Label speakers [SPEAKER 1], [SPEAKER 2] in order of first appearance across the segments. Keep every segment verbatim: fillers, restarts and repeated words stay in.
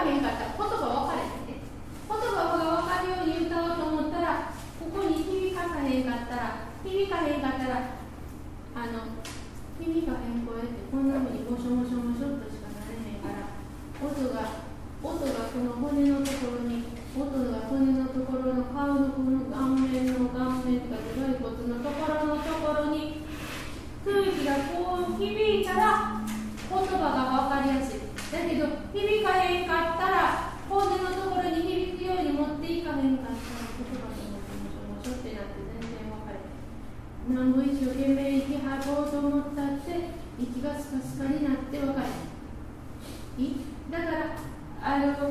[SPEAKER 1] へんかったら言葉分かれへんね。言葉が分かるように歌おうと思ったら、ここに響かさへんかったら、響かへんかったら、あの、響かへん声ってこんなふうにもしょもしょもしょっとしかなれへんから、音が、音がこの骨のところに、音が骨のところの顔のこの顔面の顔面とか頭蓋骨のところのところに空気がこう響いたら言葉が分かりやすい。だけど響かへんかったら骨のところに響くように持っていかへんかったら言葉ともしょもしょってなって全然分かれへん。なんぼ一生懸命息吐こうと思ったって息がスカスカになって分かれへん。いだからあの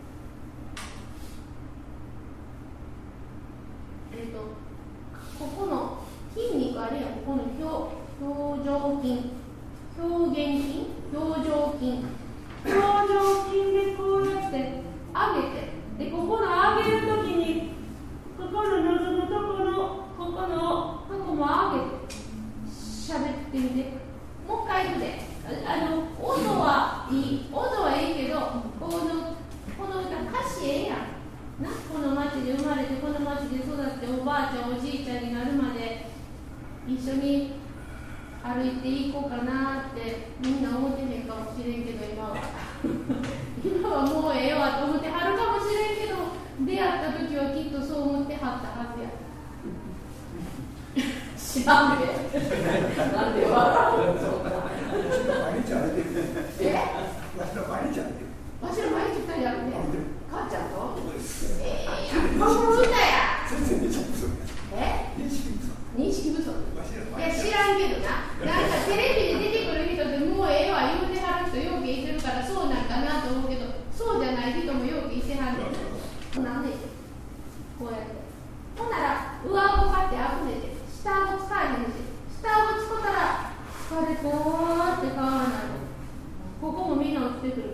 [SPEAKER 1] えっとここの筋肉あるいはここの表表情筋表現筋表情筋表情筋でこうやって上げてでここの上げるときにここの喉のところここのここも上げて喋ってみてもう一回いくであの音はいい音はいいけどこのこの歌歌詞ええやんなこの町で生まれてこの町で育っておばあちゃんおじいちゃんになるまで一緒に歩いていこうかなってみんな思ってへんかもしれんけど今は今はもうええわと思ってはるかもしれんけど出会った時はきっとそう思ってはったはずや知らんでなんで笑う
[SPEAKER 2] 毎日歩いてる
[SPEAKER 1] え
[SPEAKER 2] わしら毎日歩いてる
[SPEAKER 1] わしら毎日二人やるね母ちゃんとええ
[SPEAKER 2] ー、
[SPEAKER 1] やっぱそうだや
[SPEAKER 2] 全然認識不足
[SPEAKER 1] え
[SPEAKER 2] 認識不足
[SPEAKER 1] 認識不足いや知らんけどななんかテレビで出てくる人ってもうええわ言うてはる人よくいてるからそうなんかなと思うけどそうじゃない人もよくいてはるなんでこうやってほんなら上顎かってあふれて下顎使えへんし下顎使ったら疲れこーって顔になるここもみんな落ちてくる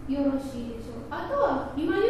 [SPEAKER 1] よろしいでしょう。あとは今言